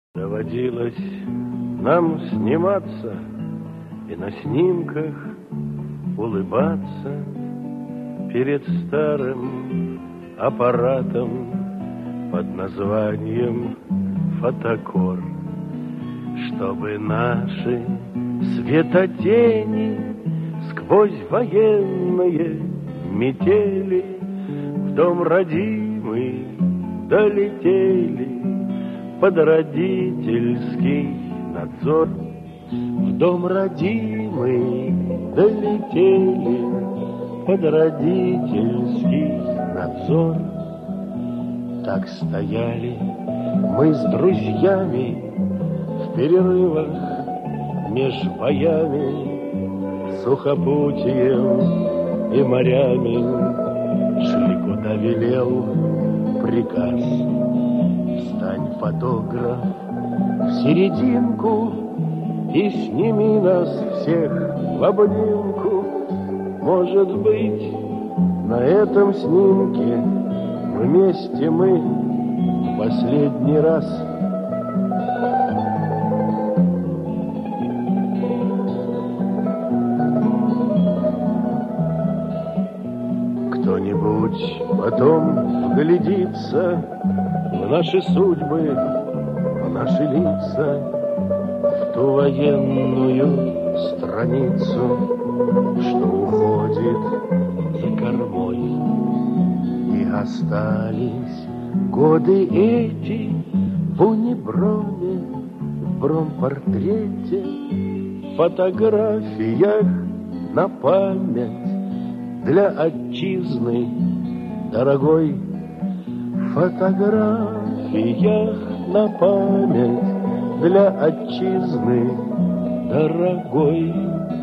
Доводилось нам сниматься и на снимках улыбаться перед старым аппаратом под названием фотокор, чтобы наши светотени сквозь военные метели в дом родимый долетели под родительский надзор. В дом родимый долетели под родительский надзор. Так стояли мы с друзьями в перерывах меж боями, сухопутием и морями, шли куда велел приказ. Встань, фотограф, в серединку и сними нас всех в обнимку. Может быть, на этом снимке вместе мы в последний раз. Кто-нибудь потом вглядится в наши судьбы, в наши лица, в ту военную страницу, что уходит за кормой. И остались годы эти в униброме, в бромпортрете, в фотографиях на память для отчизны дорогой. В фотографиях на память для отчизны дорогой.